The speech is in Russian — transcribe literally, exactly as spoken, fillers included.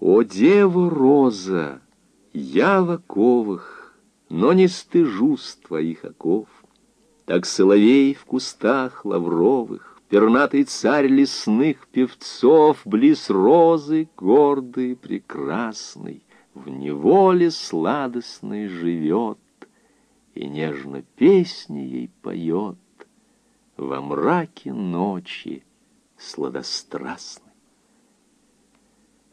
О, дева роза, я в оковах, но не стыжусь твоих оков. Так соловей в кустах лавровых, пернатый царь лесных певцов, близ розы гордый, прекрасный, в неволе сладостной живет и нежно песни ей поет во мраке ночи сладострастной.